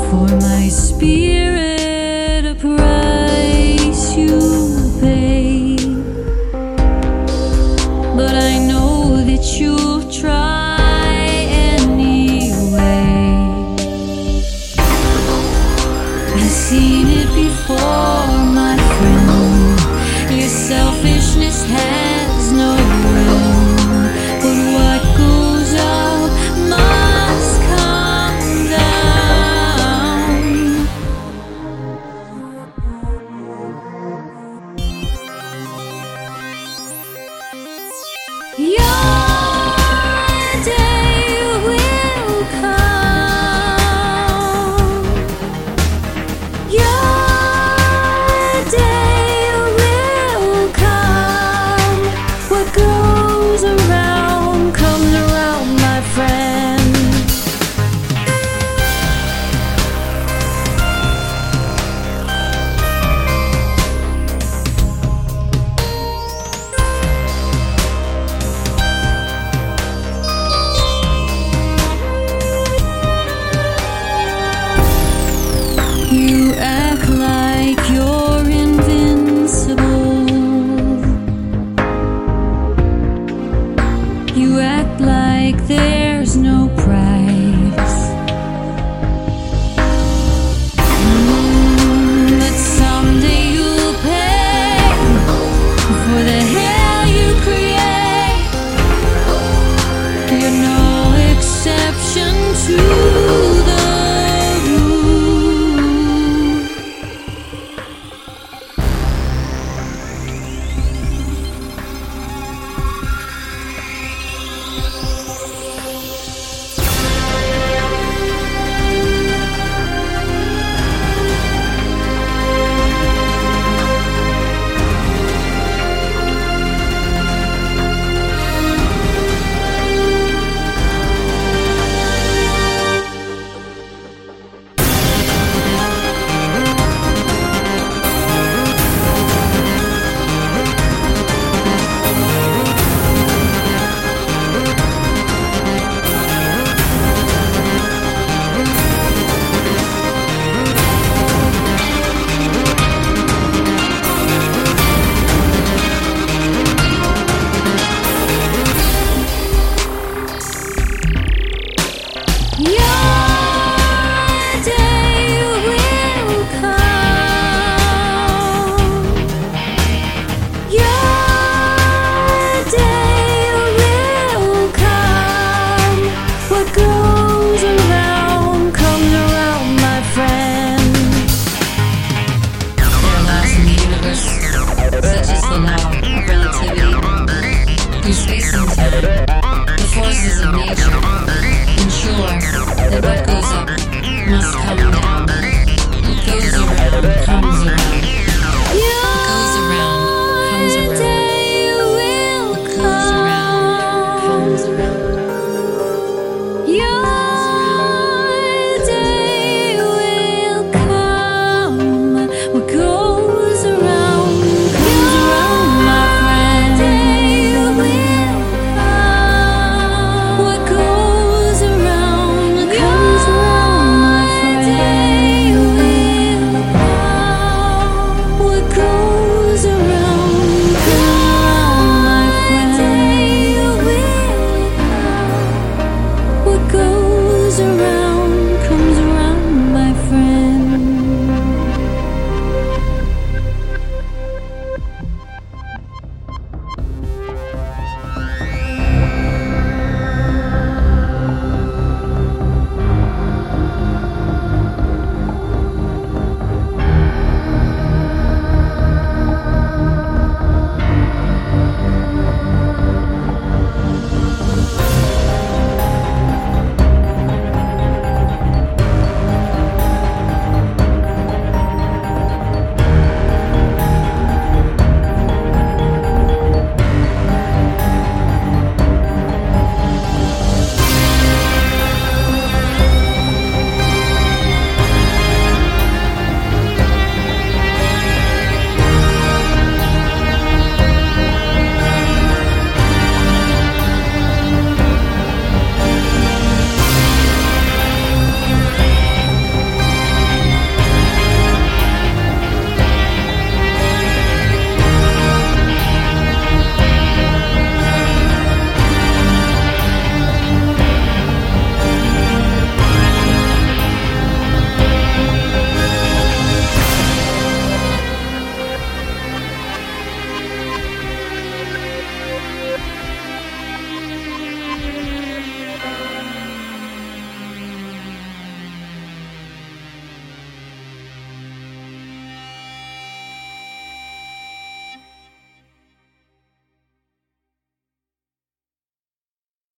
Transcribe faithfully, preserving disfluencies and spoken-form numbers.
For my spirit, a price you pay. But I know that you'll try anyway. I've seen it before, my friend. Your selfishness has no room. But what goes up must come down. Your day will come. Your day will come. What goes around comes around, my friend. You act like you're invincible. You act like there's no price. Mm, but someday you'll pay for the hell you create. You're no exception to the space and time, the forces of nature, ensure that what goes up must